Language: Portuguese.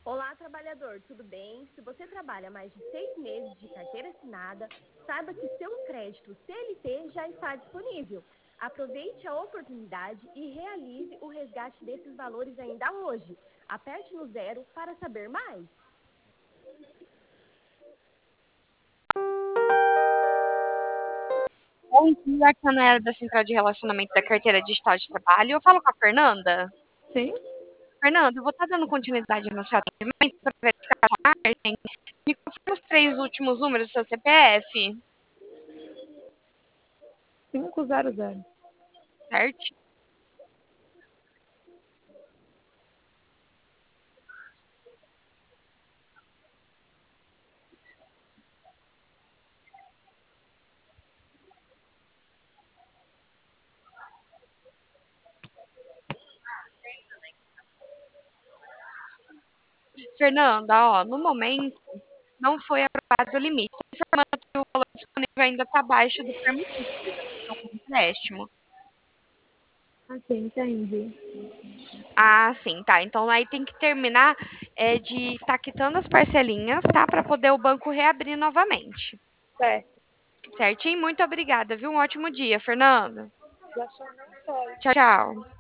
Olá, trabalhador, tudo bem? Se você trabalha mais de 6 meses de carteira assinada, saiba que seu crédito CLT já está disponível. Aproveite a oportunidade e realize o resgate desses valores ainda hoje. Aperte no zero para saber mais. Bom dia, aqui é a Nayara da Central de Relacionamento da Carteira Digital de Trabalho. Eu falo com a Fernanda. Sim? Fernanda, eu vou estar dando continuidade no seu atendimento para verificar a sua margem. Me confirma os três últimos números do seu CPF, 500. certo? Fernanda, ó, no momento não foi aprovado o limite. Informando que o valor disponível ainda está abaixo do permitido para execução do empréstimo. Ok, entendi. Ah, sim, tá. Então aí tem que terminar de estar quitando as parcelinhas, tá? Para poder o banco reabrir novamente. Certo. Certinho? Muito obrigada, viu? Um ótimo dia, Fernanda. Já sua mensagem. Tchau, tchau.